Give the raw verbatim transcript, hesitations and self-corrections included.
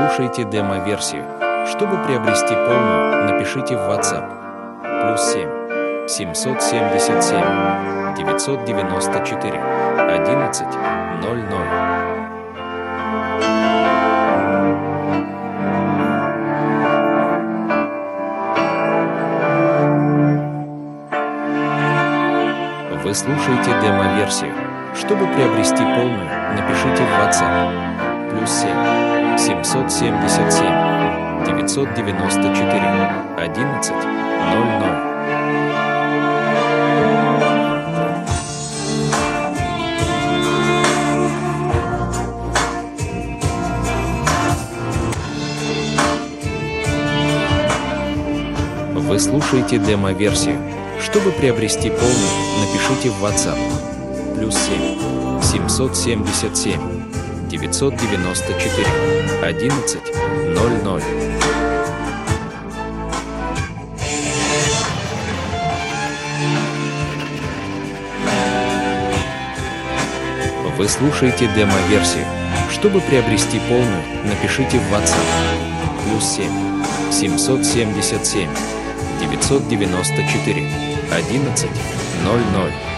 слушаете демо-версию. Чтобы приобрести полную, напишите в WhatsApp. Плюс семь семьсот семьдесят семь девятьсот девяносто четыре одиннадцать ноль ноль. Вы слушаете демо-версию. Чтобы приобрести полную, напишите в WhatsApp. Плюс семь семьсот семьдесят семь девятьсот девяносто четыре одиннадцать ноль ноль. Вы слушаете демо-версию. Чтобы приобрести полную, напишите в WhatsApp. Плюс семь семьсот семьдесят семь девятьсот девяносто четыре одиннадцать ноль ноль. Вы слушаете демо-версию. Чтобы приобрести полную, напишите в WhatsApp. Плюс семь семьсот семьдесят семь девятьсот девяносто четыре одиннадцать ноль ноль.